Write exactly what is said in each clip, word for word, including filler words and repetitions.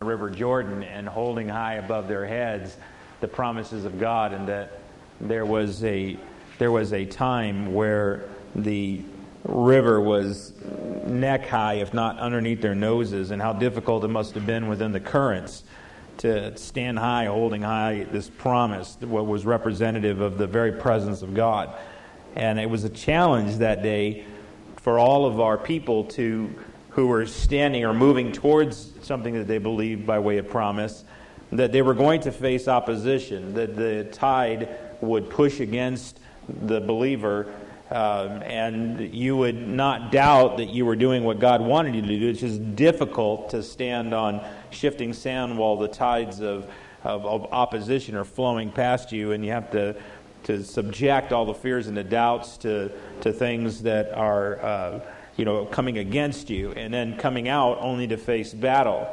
River Jordan and holding high above their heads the promises of God, and that there was a there was a time where the river was neck high, if not underneath their noses, and how difficult it must have been within the currents to stand high, holding high this promise, what was representative of the very presence of God. And it was a challenge that day for all of our people to who were standing or moving towards something that they believed by way of promise, that they were going to face opposition, that the tide would push against the believer, um, and you would not doubt that you were doing what God wanted you to do. It's just difficult to stand on shifting sand while the tides of, of, of opposition are flowing past you, and you have to to subject all the fears and the doubts to to things that are uh, you know coming against you, and then coming out only to face battle.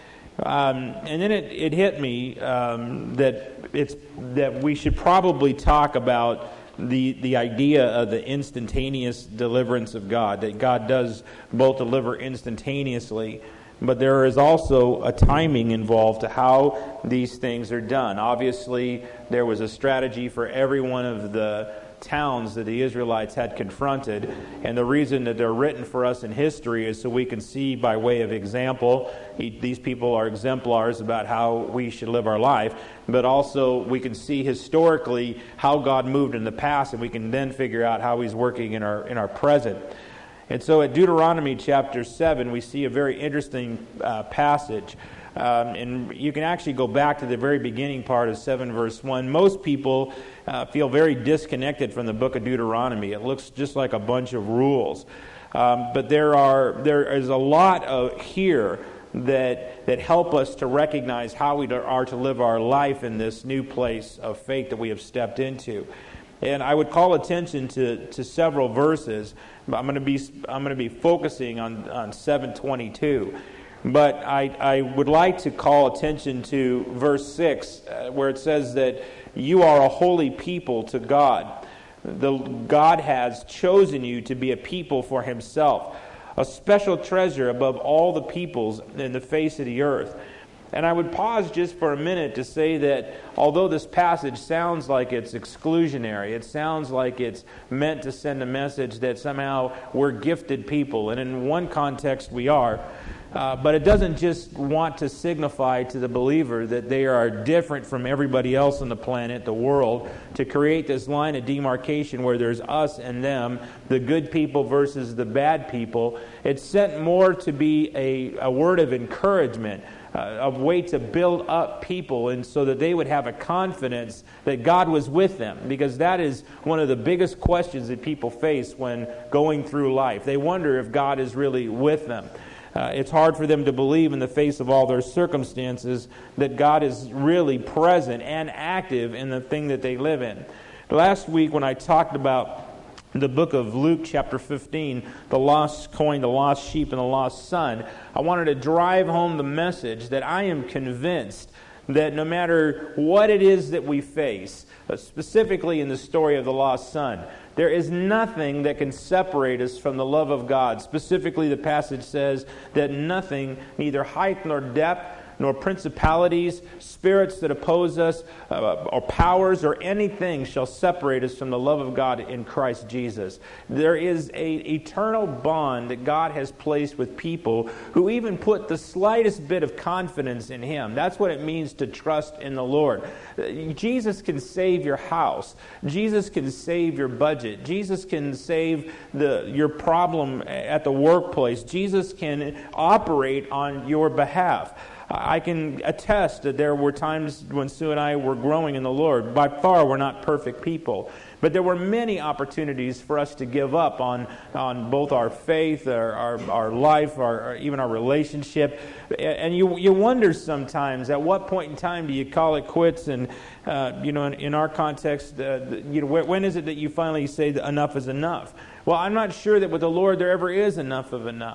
Um, and then it, it hit me um, that it's that we should probably talk about the the idea of the instantaneous deliverance of God, that God does both deliver instantaneously, but there is also a timing involved to how these things are done. Obviously, there was a strategy for every one of the towns that the Israelites had confronted, and the reason that they're written for us in history is so we can see by way of example. He, these people are exemplars about how we should live our life, but also we can see historically how God moved in the past, and we can then figure out how He's working in our in our present. And so at Deuteronomy chapter seven, we see a very interesting uh, passage. Um, and you can actually go back to the very beginning part of seven verse one. Most people uh, feel very disconnected from the book of Deuteronomy. It looks just like a bunch of rules. Um, but there are there is a lot of here that that help us to recognize how we are to live our life in this new place of faith that we have stepped into. And I would call attention to, to several verses. I'm going to be I'm going to be focusing on, on seven twenty-two. But I, I would like to call attention to verse six, uh, where it says that you are a holy people to God. The, God has chosen you to be a people for Himself, a special treasure above all the peoples in the face of the earth. And I would pause just for a minute to say that although this passage sounds like it's exclusionary, it sounds like it's meant to send a message that somehow we're gifted people, and in one context we are, uh, but it doesn't just want to signify to the believer that they are different from everybody else on the planet, the world, to create this line of demarcation where there's us and them, the good people versus the bad people. It's sent more to be a, a word of encouragement, Uh, a way to build up people, and so that they would have a confidence that God was with them, because that is one of the biggest questions that people face when going through life. They wonder if God is really with them. Uh, it's hard for them to believe in the face of all their circumstances that God is really present and active in the thing that they live in. Last week when I talked about the book of Luke chapter fifteen, the lost coin, the lost sheep, and the lost son, I wanted to drive home the message that I am convinced that no matter what it is that we face, specifically in the story of the lost son, there is nothing that can separate us from the love of God. Specifically, the passage says that nothing, neither height nor depth, nor principalities, spirits that oppose us, uh, or powers, or anything shall separate us from the love of God in Christ Jesus. There is an eternal bond that God has placed with people who even put the slightest bit of confidence in Him. That's what it means to trust in the Lord. Jesus can save your house. Jesus can save your budget. Jesus can save the your problem at the workplace. Jesus can operate on your behalf. I can attest that there were times when Sue and I were growing in the Lord. By far, we're not perfect people. But there were many opportunities for us to give up on, on both our faith, our, our, our life, our, our, even our relationship. And you you wonder sometimes, at what point in time do you call it quits? And, uh, you know, in, in our context, uh, you know, when, when is it that you finally say that enough is enough? Well, I'm not sure that with the Lord there ever is enough of enough.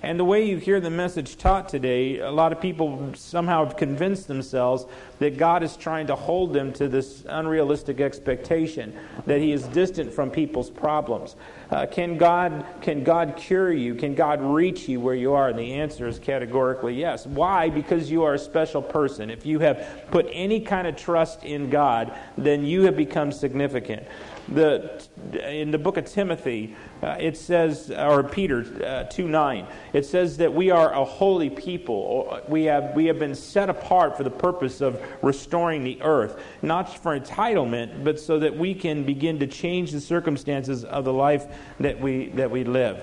And the way you hear the message taught today, a lot of people somehow have convinced themselves that God is trying to hold them to this unrealistic expectation, that He is distant from people's problems. Uh, can God can God cure you? Can God reach you where you are? And the answer is categorically yes. Why? Because you are a special person. If you have put any kind of trust in God, then you have become significant. The in the book of Timothy, uh, it says, or Peter uh, two nine, it says that we are a holy people. We have we have been set apart for the purpose of restoring the earth, not for entitlement, but so that we can begin to change the circumstances of the life that we that we live.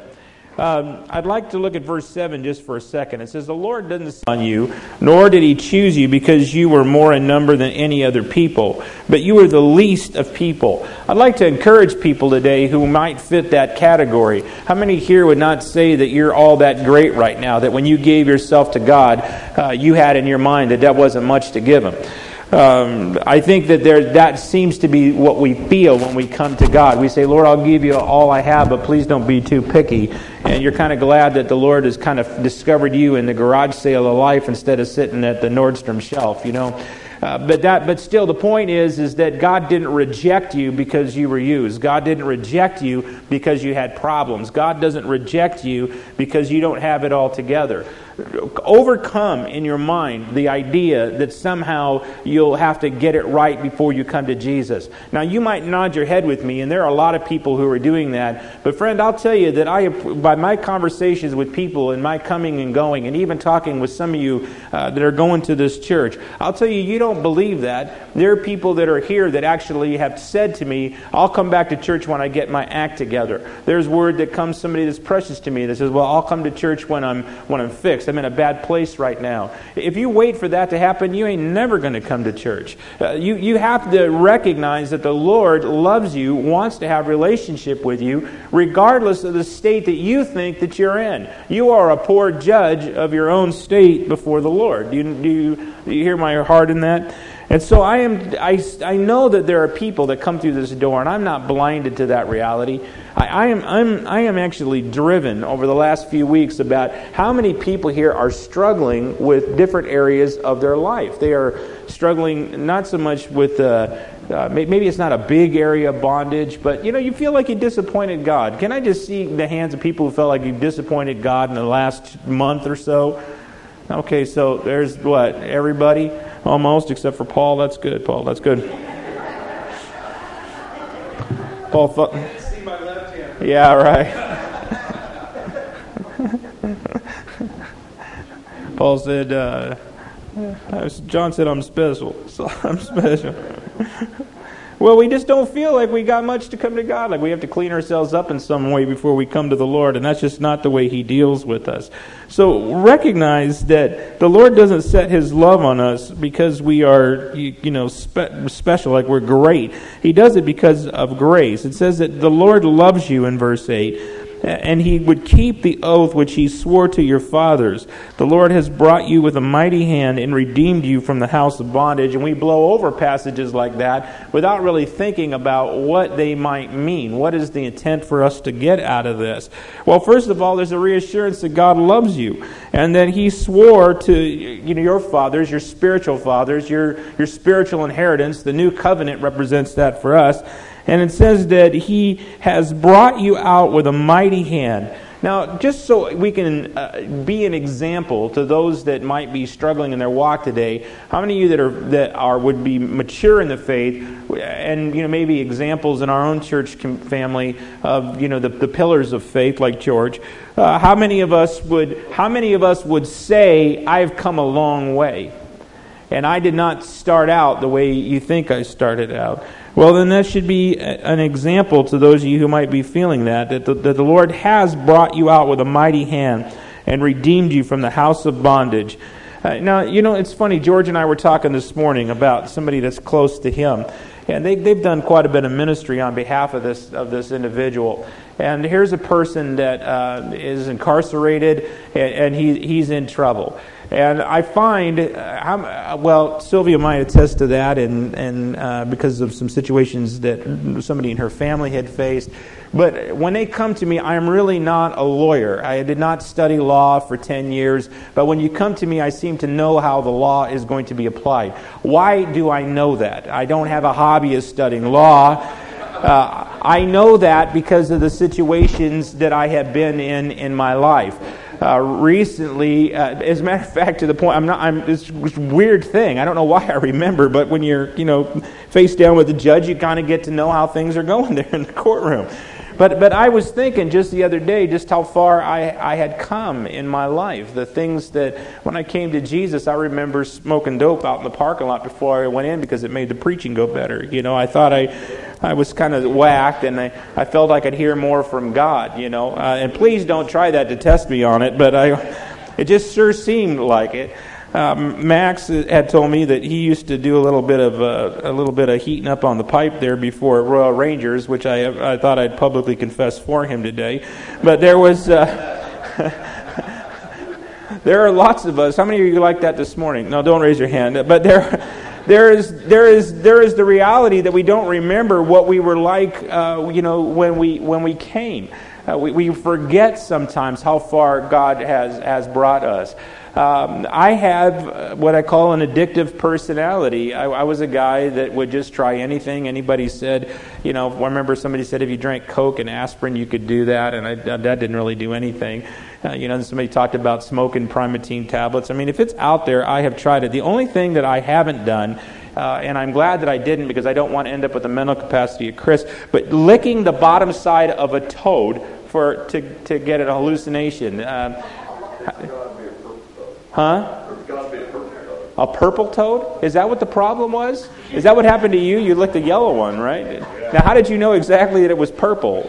Um, I'd like to look at verse seven just for a second. It says, "The Lord doesn't sit on you, nor did He choose you because you were more in number than any other people, but you were the least of people." I'd like to encourage people today who might fit that category. How many here would not say that you're all that great right now, that when you gave yourself to God, uh, you had in your mind that that wasn't much to give Him? Um, I think that there that seems to be what we feel when we come to God. We say, "Lord, I'll give you all I have, but please don't be too picky." And you're kind of glad that the Lord has kind of discovered you in the garage sale of life instead of sitting at the Nordstrom shelf, you know. Uh, but that, but still, the point is, is that God didn't reject you because you were used. God didn't reject you because you had problems. God doesn't reject you because you don't have it all together. Overcome in your mind the idea that somehow you'll have to get it right before you come to Jesus. Now, you might nod your head with me, and there are a lot of people who are doing that. But friend, I'll tell you that I, by my conversations with people and my coming and going, and even talking with some of you uh, that are going to this church, I'll tell you, you don't believe that. There are people that are here that actually have said to me, "I'll come back to church when I get my act together." There's word that comes, somebody that's precious to me that says, "Well, I'll come to church when I'm when I'm fixed. I'm in a bad place right now." If you wait for that to happen, you ain't never going to come to church. Uh, you, you have to recognize that the Lord loves you, wants to have relationship with you, regardless of the state that you think that you're in. You are a poor judge of your own state before the Lord. Do you, do you, do you hear my heart in that? And so I am. I, I know that there are people that come through this door, and I'm not blinded to that reality. I, I am. I'm. I am actually driven over the last few weeks about how many people here are struggling with different areas of their life. They are struggling not so much with. Uh, uh, maybe it's not a big area of bondage, but you know, you feel like you disappointed God. Can I just see the hands of people who felt like you disappointed God in the last month or so? Okay, so there's what everybody. Almost, except for Paul. That's good, Paul. That's good. Paul thought. I can't see my left hand. Yeah, right. Paul said, uh, John said, "I'm special." So I'm special. Well, we just don't feel like we got much to come to God. Like we have to clean ourselves up in some way before we come to the Lord. And that's just not the way He deals with us. So recognize that the Lord doesn't set His love on us because we are, you, you know, spe- special, like we're great. He does it because of grace. It says that the Lord loves you in verse eight. And He would keep the oath which He swore to your fathers. The Lord has brought you with a mighty hand and redeemed you from the house of bondage. And we blow over passages like that without really thinking about what they might mean. What is the intent for us to get out of this? Well, first of all, there's a reassurance that God loves you. And that He swore to, you know, your fathers, your spiritual fathers, your, your spiritual inheritance. The new covenant represents that for us. And it says that He has brought you out with a mighty hand. Now, just so we can uh, be an example to those that might be struggling in their walk today, how many of you that are that are would be mature in the faith, and you know maybe examples in our own church family of you know the, the pillars of faith, like George? Uh, how many of us would how many of us would say, "I've come a long way, and I did not start out the way you think I started out"? Well, then that should be an example to those of you who might be feeling that, that the, that the Lord has brought you out with a mighty hand and redeemed you from the house of bondage. Uh, now, you know, it's funny, George and I were talking this morning about somebody that's close to him, and they, they've done quite a bit of ministry on behalf of this of this individual. And here's a person that uh, is incarcerated, and, and he he's in trouble. And I find, uh, how, well, Sylvia might attest to that, and and uh, because of some situations that somebody in her family had faced. But when they come to me, I'm really not a lawyer. I did not study law for ten years. But when you come to me, I seem to know how the law is going to be applied. Why do I know that? I don't have a hobby of studying law. Uh, I know that because of the situations that I have been in in my life. Uh, recently, uh, as a matter of fact, to the point, I'm not. I'm this, this weird thing. I don't know why I remember, but when you're, you know, face down with the judge, you kind of get to know how things are going there in the courtroom. But but I was thinking just the other day just how far I, I had come in my life. The things that, when I came to Jesus, I remember smoking dope out in the parking lot before I went in because it made the preaching go better. You know, I thought I I was kind of whacked, and I, I felt I could hear more from God, you know. Uh, and please don't try that to test me on it, but I it just sure seemed like it. Um, Max had told me that he used to do a little bit of uh, a little bit of heating up on the pipe there before Royal Rangers, which I I thought I'd publicly confess for him today. But there was uh, there are lots of us. How many of you like that this morning? No, don't raise your hand. But there there is there is there is the reality that we don't remember what we were like, uh, you know, when we when we came. Uh, we, we forget sometimes how far God has has brought us. Um, I have what I call an addictive personality. I, I was a guy that would just try anything. Anybody said, you know, I remember somebody said if you drank Coke and aspirin, you could do that, and I, that didn't really do anything. Uh, you know, and somebody talked about smoking Primatene tablets. I mean, if it's out there, I have tried it. The only thing that I haven't done, uh, and I'm glad that I didn't because I don't want to end up with the mental capacity of Chris, but licking the bottom side of a toad for to to get an hallucination. Um, Huh? A purple toad? Is that what the problem was? Is that what happened to you? You licked a yellow one, right? Now, how did you know exactly that it was purple?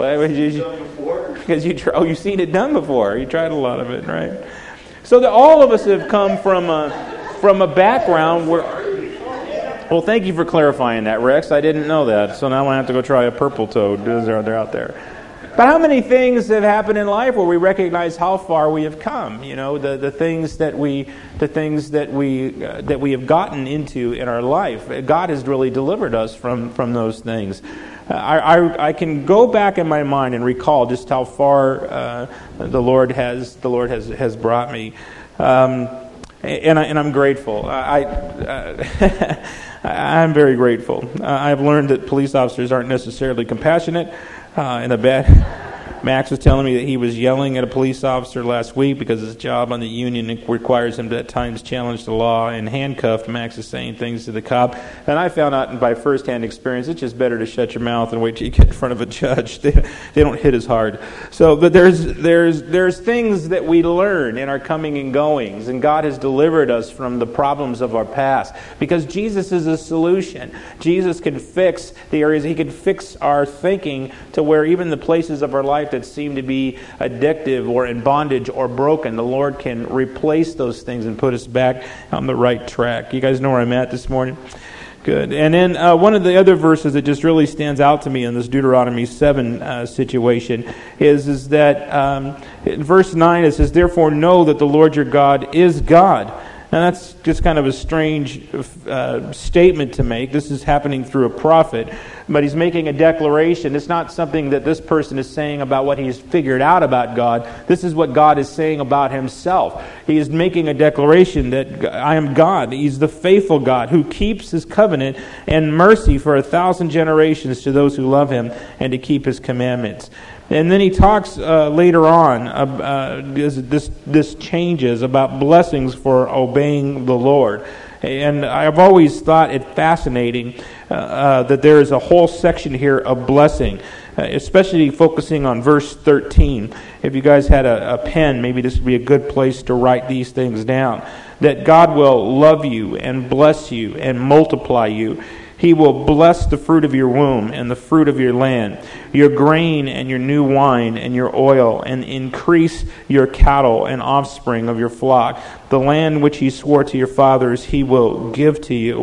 Because you oh, you've seen it done before. You tried a lot of it, right? So that all of us have come from a from a background where. Well, thank you for clarifying that, Rex. I didn't know that, so now I have to go try a purple toad. They're out there. But how many things have happened in life where we recognize how far we have come? You know, the, the things that we the things that we uh, that we have gotten into in our life. God has really delivered us from from those things. Uh, I, I I can go back in my mind and recall just how far uh, the Lord has the Lord has has brought me, um, and I, and I'm grateful. I. Uh, I'm very grateful. Uh, I've learned that police officers aren't necessarily compassionate. Uh, in a bad, Max was telling me that he was yelling at a police officer last week because his job on the union requires him to at times challenge the law, and handcuffed. Max is saying things to the cop, and I found out by first-hand experience it's just better to shut your mouth and wait till you get in front of a judge. They, they don't hit as hard. So, but there's there's there's things that we learn in our coming and goings, and God has delivered us from the problems of our past because Jesus is a solution. Jesus can fix the areas. He can fix our thinking to where even the places of our life that seem to be addictive or in bondage or broken, the Lord can replace those things and put us back on the right track. You guys know where I'm at this morning? Good. And then uh, one of the other verses that just really stands out to me in this Deuteronomy seven uh, situation is, is that um, in verse nine it says, "Therefore know that the Lord your God is God." Now that's just kind of a strange uh, statement to make. This is happening through a prophet, but he's making a declaration. It's not something that this person is saying about what he's figured out about God. This is what God is saying about himself. He is making a declaration that I am God. He's the faithful God who keeps his covenant and mercy for a thousand generations to those who love him and to keep his commandments. And then he talks uh, later on, uh, this, this this changes about blessings for obeying the Lord. And I've always thought it fascinating uh, uh, that there is a whole section here of blessing, uh, especially focusing on verse thirteen. If you guys had a, a pen, maybe this would be a good place to write these things down. That God will love you and bless you and multiply you. He will bless the fruit of your womb and the fruit of your land, your grain and your new wine and your oil, and increase your cattle and offspring of your flock. The land which he swore to your fathers he will give to you.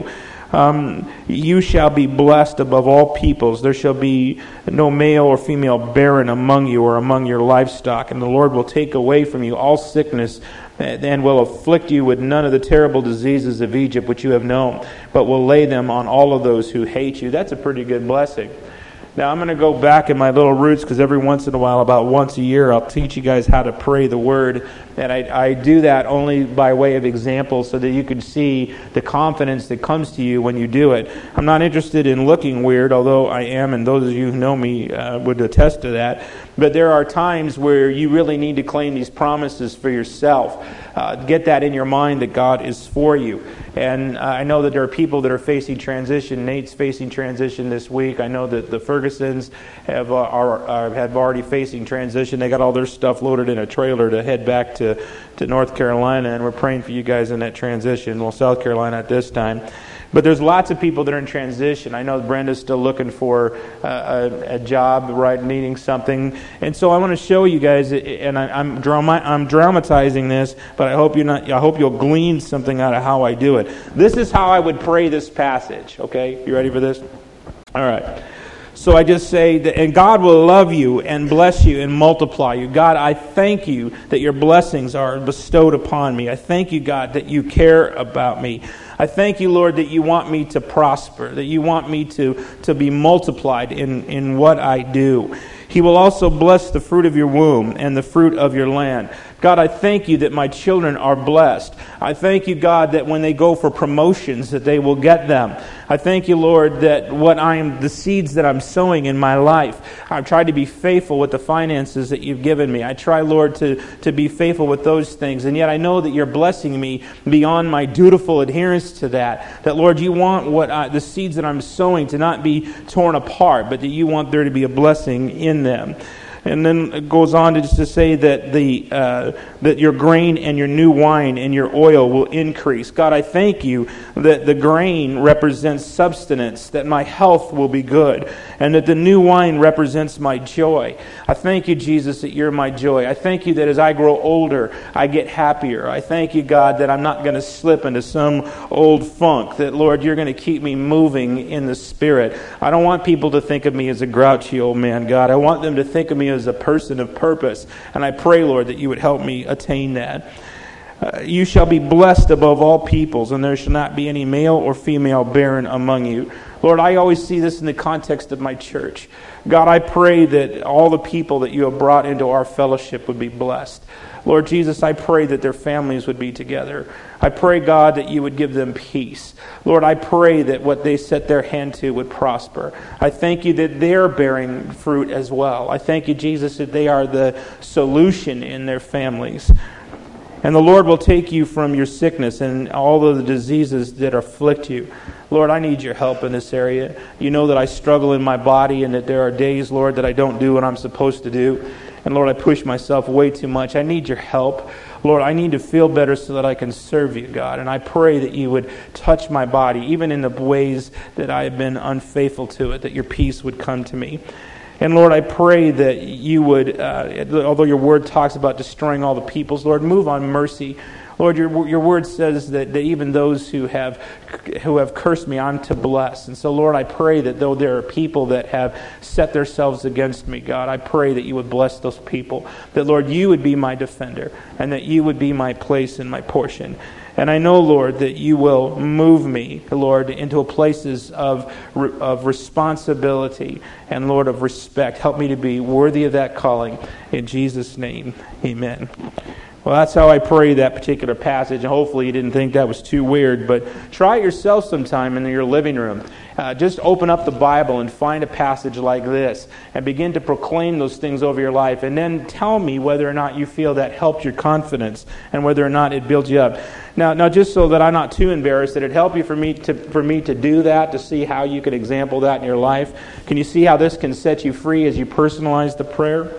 Um, you shall be blessed above all peoples. There shall be no male or female barren among you or among your livestock. And the Lord will take away from you all sickness, and will afflict you with none of the terrible diseases of Egypt which you have known, but will lay them on all of those who hate you. That's a pretty good blessing. Now, I'm going to go back in my little roots, because every once in a while, about once a year, I'll teach you guys how to pray the Word. And I, I do that only by way of example, so that you can see the confidence that comes to you when you do it. I'm not interested in looking weird, although I am, and those of you who know me uh, would attest to that. But there are times where you really need to claim these promises for yourself. Uh, get that in your mind that God is for you. And uh, I know that there are people that are facing transition. Nate's facing transition this week. I know that the Fergusons have uh, are, are have already facing transition. They got all their stuff loaded in a trailer to head back to, to North Carolina, and we're praying for you guys in that transition. Well, South Carolina at this time. But there's lots of people that are in transition. I know Brenda's still looking for uh, a, a job, right, needing something. And so I want to show you guys, and I, I'm, drama, I'm dramatizing this, but I hope you're not. I hope you'll glean something out of how I do it. This is how I would pray this passage. Okay, you ready for this? All right. So I just say that, and God will love you and bless you and multiply you. God, I thank you that your blessings are bestowed upon me. I thank you, God, that you care about me. I thank you, Lord, that you want me to prosper, that you want me to, to be multiplied in, in what I do. He will also bless the fruit of your womb and the fruit of your land. God, I thank you that my children are blessed. I thank you, God, that when they go for promotions, that they will get them. I thank you, Lord, that what I am, the seeds that I'm sowing in my life, I've tried to be faithful with the finances that you've given me. I try, Lord, to, to be faithful with those things. And yet I know that you're blessing me beyond my dutiful adherence to that. That, Lord, you want what I, the seeds that I'm sowing to not be torn apart, but that you want there to be a blessing in them. And then it goes on to just to say that the uh, that your grain and your new wine and your oil will increase. God, I thank you that the grain represents substance, that my health will be good, and that the new wine represents my joy. I thank you, Jesus, that you're my joy. I thank you that as I grow older, I get happier. I thank you, God, that I'm not going to slip into some old funk, that, Lord, you're going to keep me moving in the Spirit. I don't want people to think of me as a grouchy old man, God. I want them to think of me as a person of purpose. And I pray, Lord, that you would help me attain that. Uh, you shall be blessed above all peoples, and there shall not be any male or female barren among you. Lord, I always see this in the context of my church. God, I pray that all the people that you have brought into our fellowship would be blessed. Lord Jesus, I pray that their families would be together. I pray, God, that you would give them peace. Lord, I pray that what they set their hand to would prosper. I thank you that they're bearing fruit as well. I thank you, Jesus, that they are the solution in their families. And the Lord will take you from your sickness and all of the diseases that afflict you. Lord, I need your help in this area. You know that I struggle in my body and that there are days, Lord, that I don't do what I'm supposed to do. And Lord, I push myself way too much. I need your help. Lord, I need to feel better so that I can serve you, God. And I pray that you would touch my body, even in the ways that I have been unfaithful to it, that your peace would come to me. And Lord, I pray that you would, uh, although your word talks about destroying all the peoples, Lord, move on mercy. Lord, your your word says that, that even those who have who have cursed me, I'm to bless. And so, Lord, I pray that though there are people that have set themselves against me, God, I pray that you would bless those people. That, Lord, you would be my defender, and that you would be my place and my portion. And I know, Lord, that you will move me, Lord, into places of of responsibility and, Lord, of respect. Help me to be worthy of that calling. In Jesus' name, amen. Well, that's how I pray that particular passage, and hopefully you didn't think that was too weird, but try it yourself sometime in your living room. Uh, just open up the Bible and find a passage like this and begin to proclaim those things over your life, and then tell me whether or not you feel that helped your confidence and whether or not it builds you up. Now, now, just so that I'm not too embarrassed, did it help you for me to for me to do that, to see how you could example that in your life? Can you see how this can set you free as you personalize the prayer?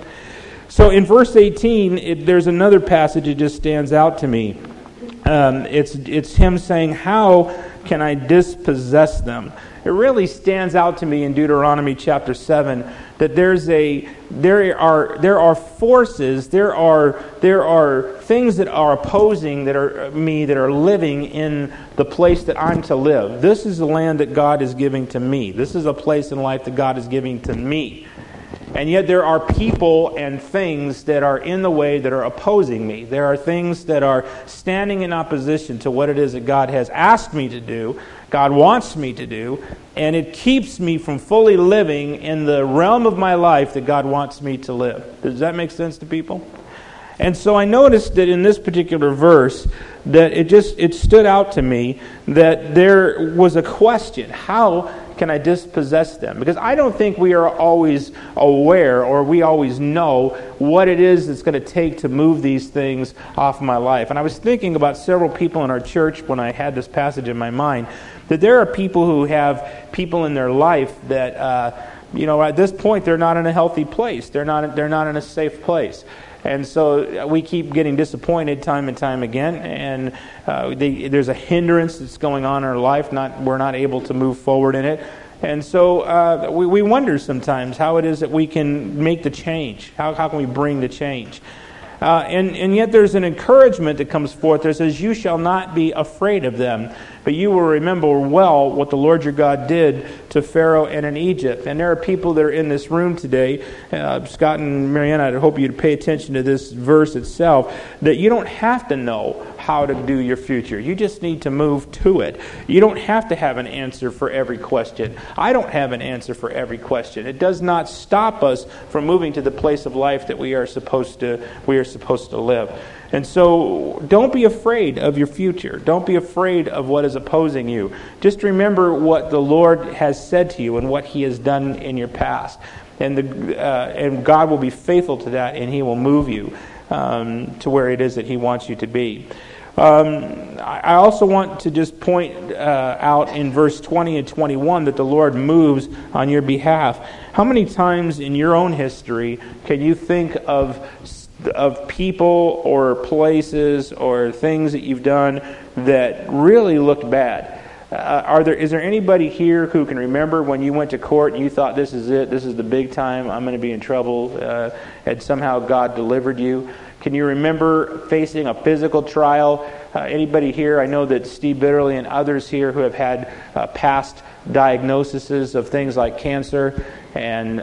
So in verse eighteen, it, there's another passage that just stands out to me. Um, it's it's him saying, "How can I dispossess them? It really stands out to me in Deuteronomy chapter seven that there's a there are there are forces, there are there are things that are opposing that are me that are living in the place that I'm to live. This is the land that God is giving to me. This is a place in life that God is giving to me. And yet there are people and things that are in the way that are opposing me. There are things that are standing in opposition to what it is that God has asked me to do, God wants me to do, and it keeps me from fully living in the realm of my life that God wants me to live. Does that make sense to people? And so I noticed that in this particular verse that it just it stood out to me that there was a question. How can I dispossess them? Because I don't think we are always aware or we always know what it is that's going to take to move these things off my life. And I was thinking about several people in our church when I had this passage in my mind, that there are people who have people in their life that, uh, you know, at this point they're not in a healthy place. They're not, they're not in a safe place. And so we keep getting disappointed time and time again, and uh, they, there's a hindrance that's going on in our life. Not we're not able to move forward in it, and so uh, we, we wonder sometimes how it is that we can make the change. How how can we bring the change? Uh, and and yet there's an encouragement that comes forth that says, "You shall not be afraid of them, but you will remember well what the Lord your God did to Pharaoh and in Egypt." And there are people that are in this room today, uh, Scott and Marianne, I hope you'd pay attention to this verse itself, that you don't have to know how to do your future. You just need to move to it. You don't have to have an answer for every question. I don't have an answer for every question. It does not stop us from moving to the place of life that we are supposed to we are supposed to live. And so don't be afraid of your future. Don't be afraid of what is opposing you. Just remember what the Lord has said to you and what He has done in your past. And the uh, and God will be faithful to that, and He will move you um, to where it is that He wants you to be. Um, I also want to just point uh, out in verse twenty and twenty-one that the Lord moves on your behalf. How many times in your own history can you think of of people or places or things that you've done that really looked bad? Uh, are there is there anybody here who can remember when you went to court and you thought, this is it, this is the big time, I'm going to be in trouble, uh, and somehow God delivered you? Can you remember facing a physical trial? Uh, anybody here? I know that Steve Bitterly and others here who have had uh, past diagnoses of things like cancer. And uh,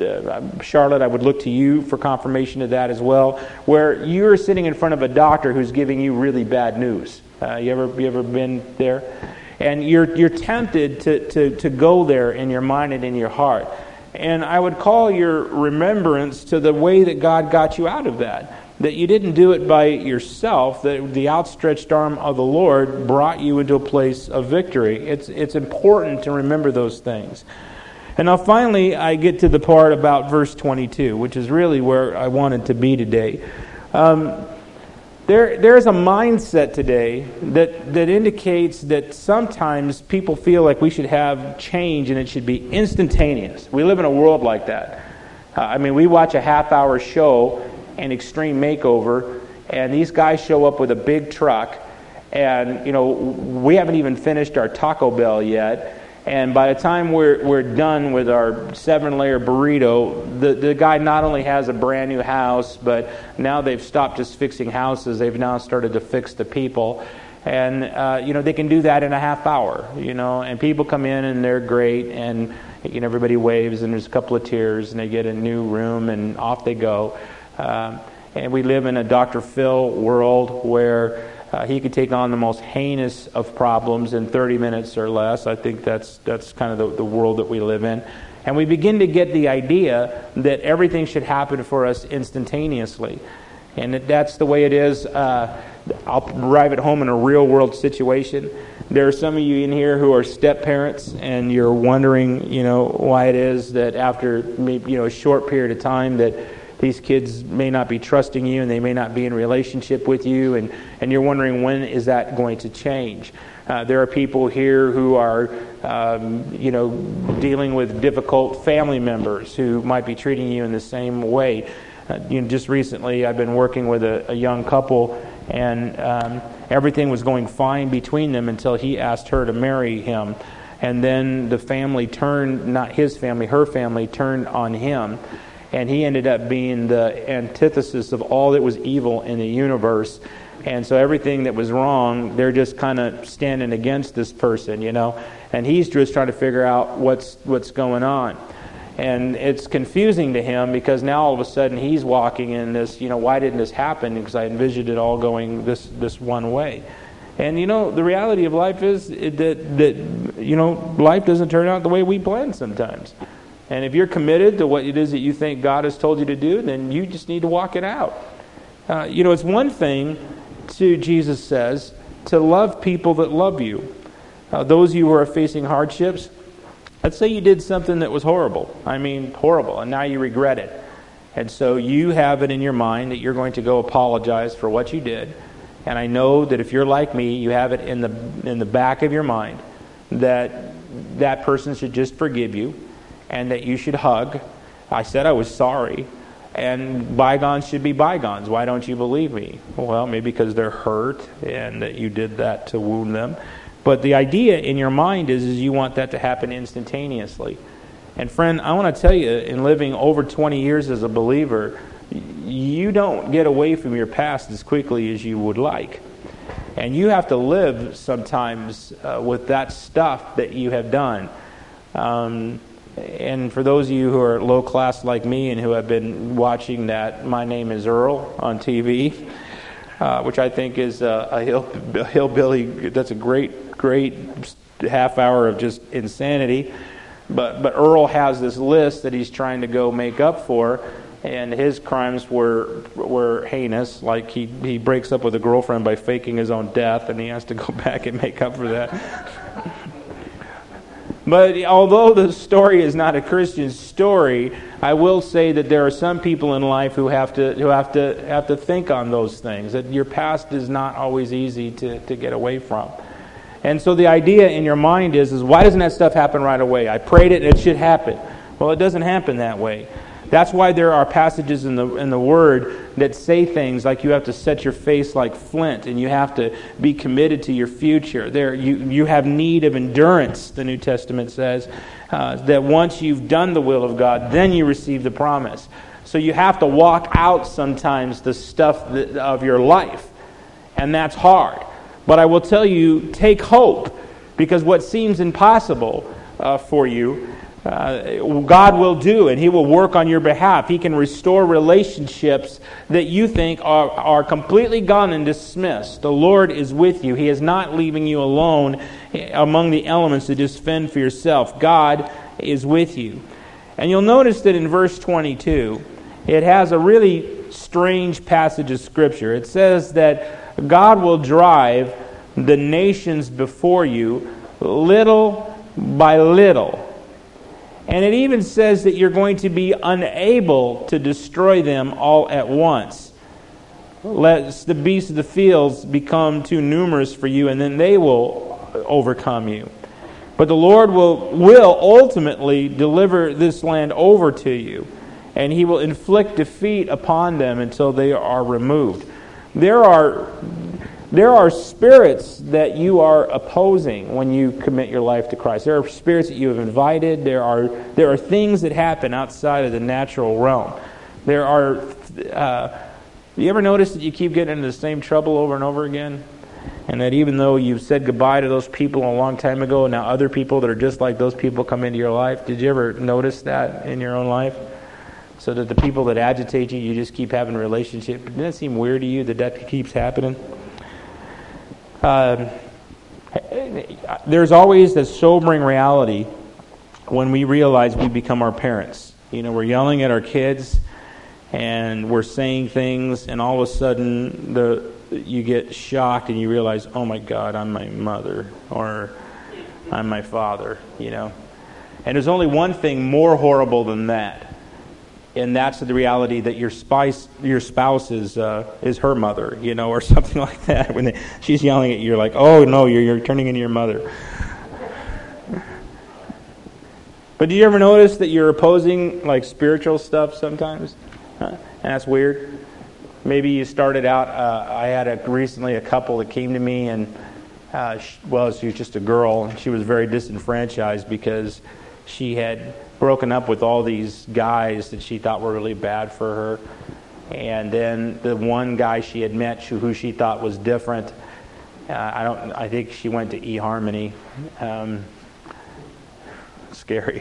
uh, Charlotte, I would look to you for confirmation of that as well, where you're sitting in front of a doctor who's giving you really bad news. Uh, you ever you ever been there? And you're you're tempted to, to, to go there in your mind and in your heart. And I would call your remembrance to the way that God got you out of that. That you didn't do it by yourself, that the outstretched arm of the Lord brought you into a place of victory. It's it's important to remember those things. And now finally, I get to the part about verse twenty-two, which is really where I wanted to be today. Um, there, there's a mindset today that, that indicates that sometimes people feel like we should have change and it should be instantaneous. We live in a world like that. Uh, I mean, we watch a half-hour show, an Extreme Makeover, and these guys show up with a big truck, and, you know, we haven't even finished our Taco Bell yet. And by the time we're we're done with our seven-layer burrito, the, the guy not only has a brand new house, but now they've stopped just fixing houses. They've now started to fix the people. And, uh, you know, they can do that in a half hour, you know. And people come in and they're great, and, you know, everybody waves, and there's a couple of tears, and they get a new room, and off they go. Um, and we live in a Doctor Phil world where Uh, he could take on the most heinous of problems in thirty minutes or less. I think that's that's kind of the, the world that we live in. And we begin to get the idea that everything should happen for us instantaneously. And that that's the way it is. Uh, I'll arrive at home in a real-world situation. There are some of you in here who are step-parents, and you're wondering, you know, why it is that after maybe, you know, a short period of time that these kids may not be trusting you, and they may not be in relationship with you, and, and you're wondering, when is that going to change? Uh, there are people here who are, um, you know, dealing with difficult family members who might be treating you in the same way. Uh, you know, just recently, I've been working with a, a young couple, And um, everything was going fine between them until he asked her to marry him. And then the family turned, not his family, her family turned on him. And he ended up being the antithesis of all that was evil in the universe. And so everything that was wrong, they're just kind of standing against this person, you know. And he's just trying to figure out what's what's going on. And it's confusing to him because now all of a sudden he's walking in this, you know, why didn't this happen? Because I envisioned it all going this this one way. And, you know, the reality of life is that, that, you know, life doesn't turn out the way we plan sometimes. And if you're committed to what it is that you think God has told you to do, then you just need to walk it out. Uh, you know, it's one thing to, Jesus says, to love people that love you. Uh, those of you who are facing hardships, let's say you did something that was horrible. I mean, horrible, and now you regret it. And so you have it in your mind that you're going to go apologize for what you did. And I know that if you're like me, you have it in the in the back of your mind that that person should just forgive you and that you should hug. I said I was sorry. And bygones should be bygones. Why don't you believe me? Well, maybe because they're hurt and that you did that to wound them. But the idea in your mind is, is you want that to happen instantaneously. And friend, I want to tell you, in living over twenty years as a believer, you don't get away from your past as quickly as you would like. And you have to live sometimes uh, with that stuff that you have done. Um, and for those of you who are low class like me and who have been watching that My Name is Earl on T V, uh, which I think is a, a hill, hillbilly, that's a great, great half hour of just insanity. But but Earl has this list that he's trying to go make up for, and his crimes were were heinous. Like he, he breaks up with a girlfriend by faking his own death, and he has to go back and make up for that. But although the story is not a Christian story, I will say that there are some people in life who have to who have to have to think on those things. That your past is not always easy to, to get away from. And so the idea in your mind is, is why doesn't that stuff happen right away? I prayed it and it should happen. Well, it doesn't happen that way. That's why there are passages in the in the Word that say things like you have to set your face like flint and you have to be committed to your future. There, you, you have need of endurance, the New Testament says, uh, that once you've done the will of God, then you receive the promise. So you have to walk out sometimes the stuff that, of your life, and that's hard. But I will tell you, take hope, because what seems impossible uh, for you, Uh, God will do, and He will work on your behalf. He can restore relationships that you think are, are completely gone and dismissed. The Lord is with you. He is not leaving you alone among the elements to just fend for yourself. God is with you. And you'll notice that in verse twenty-two, it has a really strange passage of Scripture. It says that God will drive the nations before you little by little. And it even says that you're going to be unable to destroy them all at once. Let the beasts of the fields become too numerous for you, and then they will overcome you. But the Lord will, will ultimately deliver this land over to you, and He will inflict defeat upon them until they are removed. There are... There are spirits that you are opposing when you commit your life to Christ. There are spirits that you have invited. There are there are things that happen outside of the natural realm. There are. Uh, you ever notice that you keep getting into the same trouble over and over again, and that even though you've said goodbye to those people a long time ago, now other people that are just like those people come into your life? Did you ever notice that in your own life? So that the people that agitate you, you just keep having a relationship. Doesn't that seem weird to you that that keeps happening? Uh, there's always this sobering reality when we realize we become our parents. You know, we're yelling at our kids and we're saying things, and all of a sudden the you get shocked and you realize, oh my God, I'm my mother, or I'm my father, you know. And there's only one thing more horrible than that. And that's the reality that your spouse, your spouse is uh, is her mother, you know, or something like that. When they, she's yelling at you, you're like, oh no, you're you're turning into your mother. But do you ever notice that you're opposing like spiritual stuff sometimes? Huh? And that's weird. maybe you started out, uh, I had a, recently a couple that came to me, and uh, she, well, she was just a girl, and she was very disenfranchised because she had broken up with all these guys that she thought were really bad for her. And then the one guy she had met who she thought was different, uh, I don't. I think she went to eHarmony. Um, scary.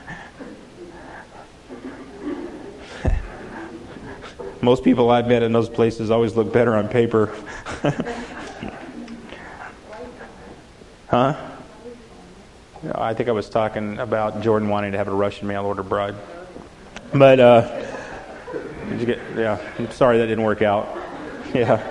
Most people I've met in those places always look better on paper. Huh? I think I was talking about Jordan wanting to have a Russian mail order bride. But, uh, did you get, yeah, I'm sorry that didn't work out. Yeah.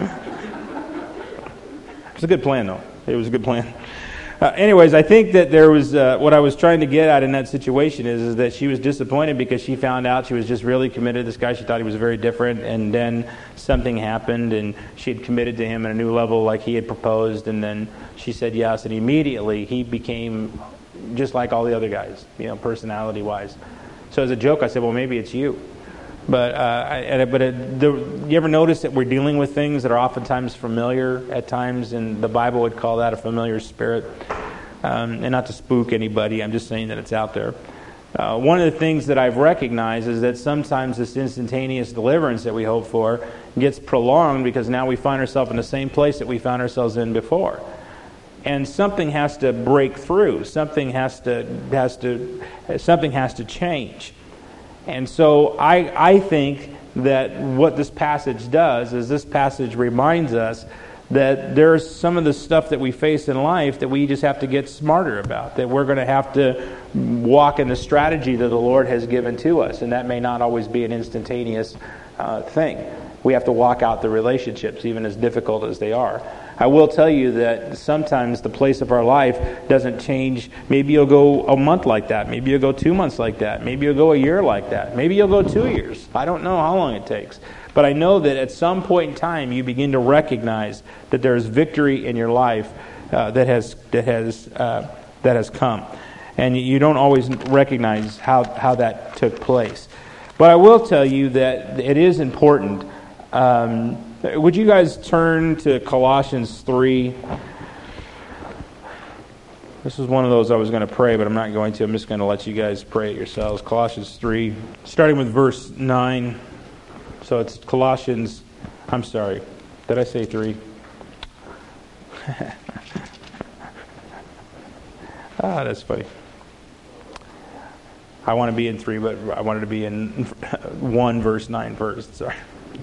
It was a good plan, though. It was a good plan. Uh, anyways, I think that there was, uh, what I was trying to get at in that situation is, is that she was disappointed because she found out she was just really committed to this guy. She thought he was very different, and then something happened, and she had committed to him at a new level like he had proposed, and then she said yes, and immediately he became just like all the other guys, you know, personality-wise. So as a joke, I said, well, maybe it's you. But uh, I, but it, the, you ever notice that we're dealing with things that are oftentimes familiar at times, and the Bible would call that a familiar spirit. Um, and not to spook anybody, I'm just saying that it's out there. Uh, one of the things that I've recognized is that sometimes this instantaneous deliverance that we hope for gets prolonged because now we find ourselves in the same place that we found ourselves in before. And something has to break through. Something has to has to something has to change. And so I, I think that what this passage does is this passage reminds us that there's some of the stuff that we face in life that we just have to get smarter about, that we're going to have to walk in the strategy that the Lord has given to us. And that may not always be an instantaneous uh, thing. We have to walk out the relationships, even as difficult as they are. I will tell you that sometimes the place of our life doesn't change. Maybe you'll go a month like that. Maybe you'll go two months like that. Maybe you'll go a year like that. Maybe you'll go two years. I don't know how long it takes. But I know that at some point in time you begin to recognize that there is victory in your life uh, that has that has uh, that has come. And you don't always recognize how, how that took place. But I will tell you that it is important. Um, would you guys turn to Colossians three? This is one of those I was going to pray, but I'm not going to. I'm just going to let you guys pray it yourselves. Colossians three, starting with verse nine. So it's Colossians, I'm sorry, did I say three? Ah, that's funny. I want to be in three, but I wanted to be in one, verse nine first. Sorry.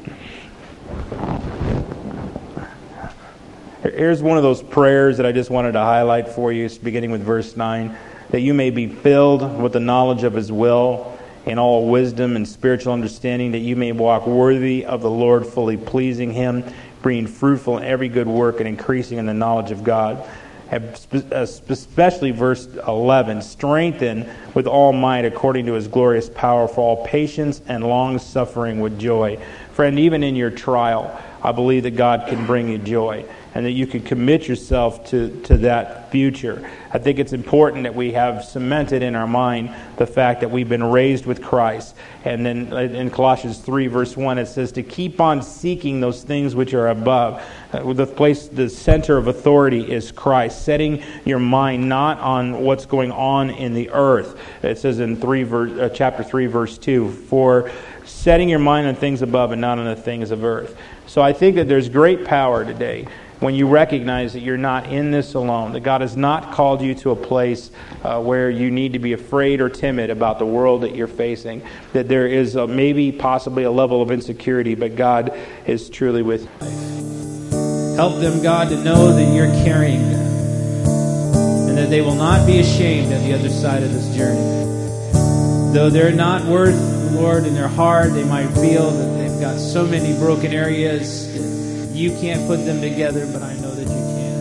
Here's one of those prayers that I just wanted to highlight for you, beginning with verse nine, that you may be filled with the knowledge of His will in all wisdom and spiritual understanding, that you may walk worthy of the Lord, fully pleasing Him, being fruitful in every good work and increasing in the knowledge of God. Especially verse eleven, strengthen with all might according to His glorious power for all patience and long suffering with joy. Friend, even in your trial, I believe that God can bring you joy, and that you can commit yourself to, to that future. I think it's important that we have cemented in our mind the fact that we've been raised with Christ. And then in Colossians three, verse one, it says to keep on seeking those things which are above. Uh, the place, the center of authority is Christ. Setting your mind not on what's going on in the earth. It says in three, verse, uh, chapter three, verse two, for setting your mind on things above and not on the things of earth. So I think that there's great power today when you recognize that you're not in this alone, that God has not called you to a place uh, where you need to be afraid or timid about the world that you're facing, that there is a, maybe possibly a level of insecurity, but God is truly with you. Help them, God, to know that you're carrying them, and that they will not be ashamed on the other side of this journey. Though they're not worth, Lord, in their heart, they might feel that they've got so many broken areas that you can't put them together, but I know that you can.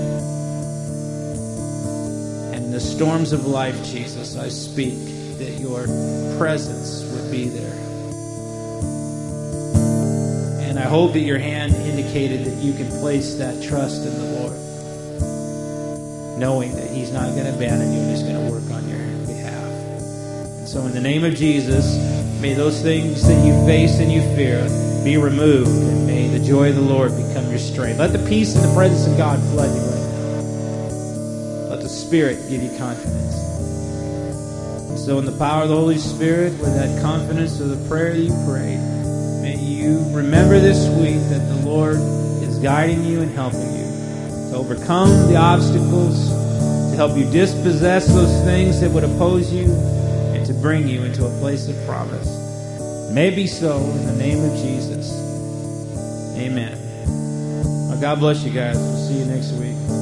And in the storms of life, Jesus, I speak that your presence would be there. And I hope that your hand indicated that you can place that trust in the Lord, knowing that He's not going to abandon you and He's going to work on your behalf. And so in the name of Jesus, may those things that you face and you fear be removed, and may the joy of the Lord become your strength. Let the peace and the presence of God flood you right now. Let the Spirit give you confidence. And so in the power of the Holy Spirit, with that confidence of the prayer you prayed, may you remember this week that the Lord is guiding you and helping you to overcome the obstacles, to help you dispossess those things that would oppose you, and to bring you into a place of promise. May it be so in the name of Jesus. Amen. Well, God bless you guys. We'll see you next week.